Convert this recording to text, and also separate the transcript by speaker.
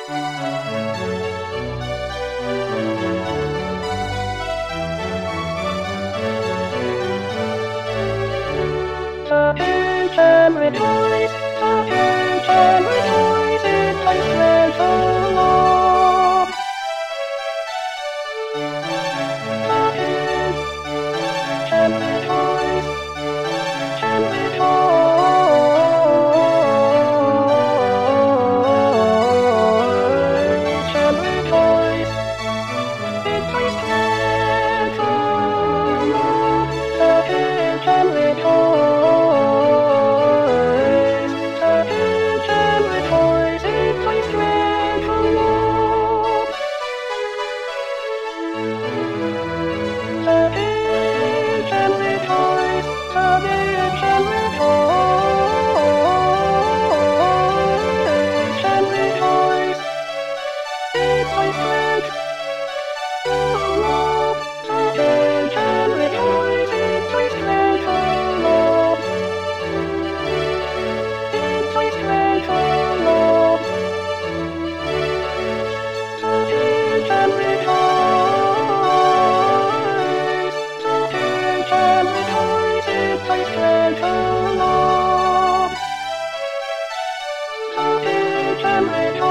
Speaker 1: The pigeon rejoice, the pigeon rejoice, it plays treasure love. The pigeon rejoice, can rejoice, can rejoice, it plays treasure love. The pigeon rejoice. Treasure love.